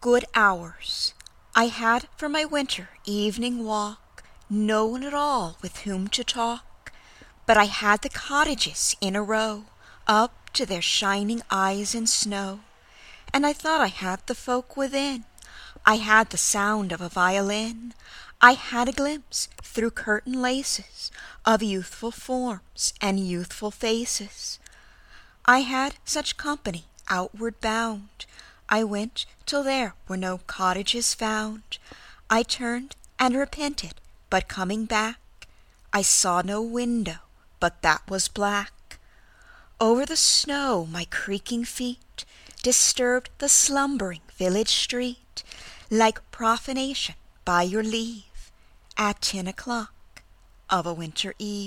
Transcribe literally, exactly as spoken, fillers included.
good hours I had for my winter evening walk, no one at all with whom to talk, but I had the cottages in a row, up to their shining eyes in snow, and I thought I had the folk within. I had the sound of a violin, I had a glimpse through curtain laces of youthful forms and youthful faces. I had such company outward bound, I went till there were no cottages found. I turned and repented, but coming back, I saw no window, but that was black. Over the snow my creaking feet disturbed the slumbering village street, like profanation by your leave, at ten o'clock of a winter eve.